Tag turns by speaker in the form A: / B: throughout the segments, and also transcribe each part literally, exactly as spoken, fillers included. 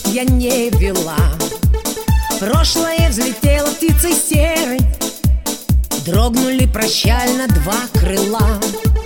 A: я не вела. Прошлое взлетело птицей серой, дрогнули прощально два крыла.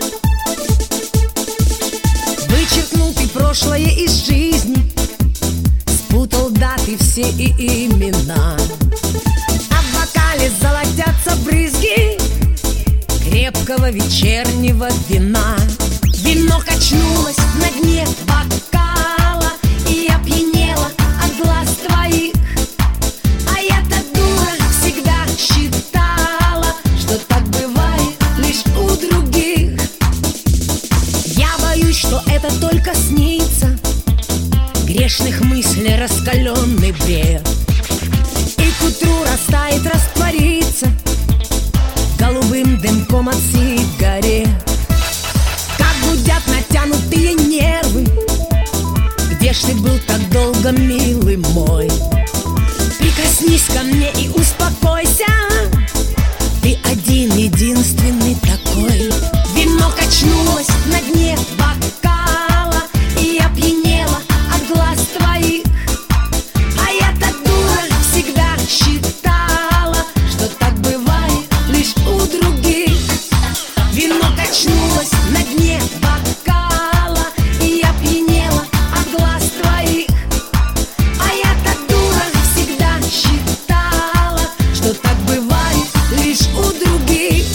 A: Вычеркнул ты прошлое из жизни, спутал даты все и имена. А в бокале золотятся брызги крепкого вечернего вина. Вино качнулось на дне бокала, и я пьянела от глаз твоих. А я-то дура всегда считала, что так бывает лишь у других. Я боюсь, что это только снится, грешных мыслей раскаленный бред, и к утру растает, растворится голубым дымком от сигарет. Как гудят натянутые нервы, где ж ты был так долго, милый мой? Прикоснись ко мне и успокойся, ты один, единственный такой. Вино качнулось на дне бокала, и я пьянела от глаз твоих. А я-то дура всегда считала, что так бывает лишь у других. Вино качнулось на дне бокала, и я пьянела от глаз твоих. А я-то дура всегда считала, что так бывает лишь у других.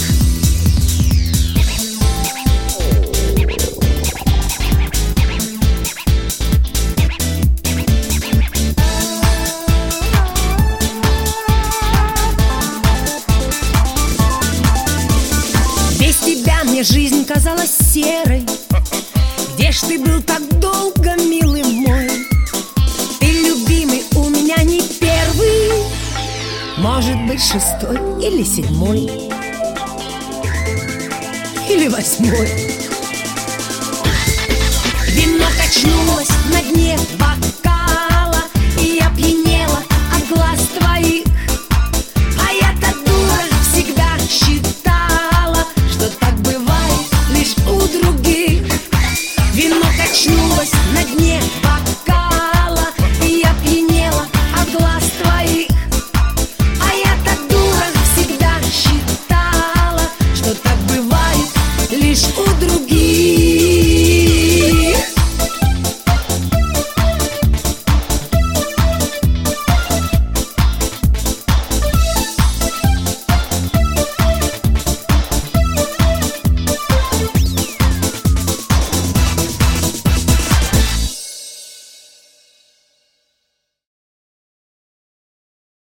A: Без тебя мне жизнь казалась серой. Где ж ты был так долго, милый мой? Ты, любимый, у меня не первый, может быть, шестой или седьмой, или восьмой. Вино качнулось на дне бокала,